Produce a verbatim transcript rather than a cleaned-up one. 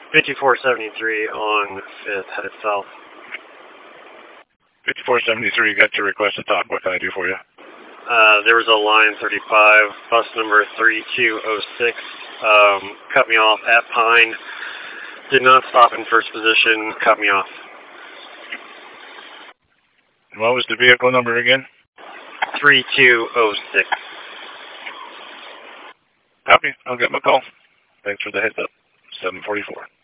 fifty-four seventy-three on fifth, headed south. fifty-four seventy-three, got your request to talk. What can I do for you? Uh, there was a line thirty-five, bus number three two oh six, um, cut me off at Pine. Did not stop in first position, cut me off. What was the vehicle number again? three two oh six. Copy. I'll get my call. Thanks for the heads up. seven forty-four.